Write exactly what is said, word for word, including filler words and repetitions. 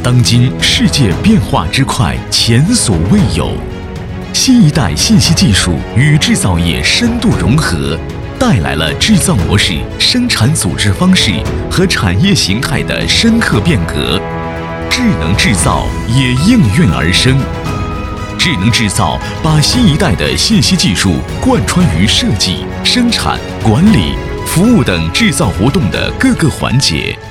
当今世界变化之快，前所未有。新一代信息技术与制造业深度融合，带来了制造模式、生产组织方式和产业形态的深刻变革。智能制造也应运而生。智能制造把新一代的信息技术贯穿于设计、生产、管理、服务等制造活动的各个环节，